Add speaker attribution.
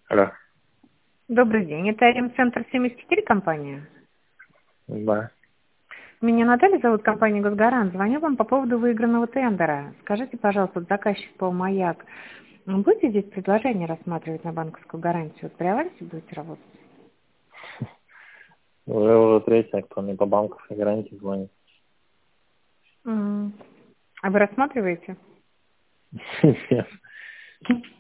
Speaker 1: Алло.
Speaker 2: Добрый день, это Ремцентр 74 компания.
Speaker 1: Да.
Speaker 2: Меня Наталья зовут, компания «Госгарант». Звоню вам по поводу выигранного тендера. Скажите, пожалуйста, заказчик по «Маяк», будете здесь предложение рассматривать на банковскую гарантию? При авансе будете работать?
Speaker 1: Уже третья, кто мне по банковской гарантии звонит.
Speaker 2: А вы рассматриваете?
Speaker 1: Нет.